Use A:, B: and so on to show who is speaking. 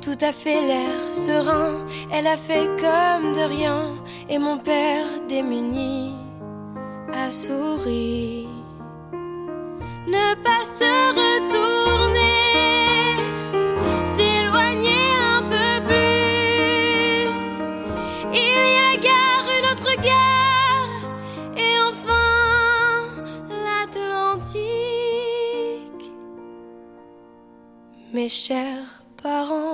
A: tout à fait l'air serein. Elle a fait comme de rien, et mon père démuni a souri. Ne pas se retourner, s'éloigner un peu plus. Il y a gare, une autre gare, et enfin l'Atlantique. Mes chers parents,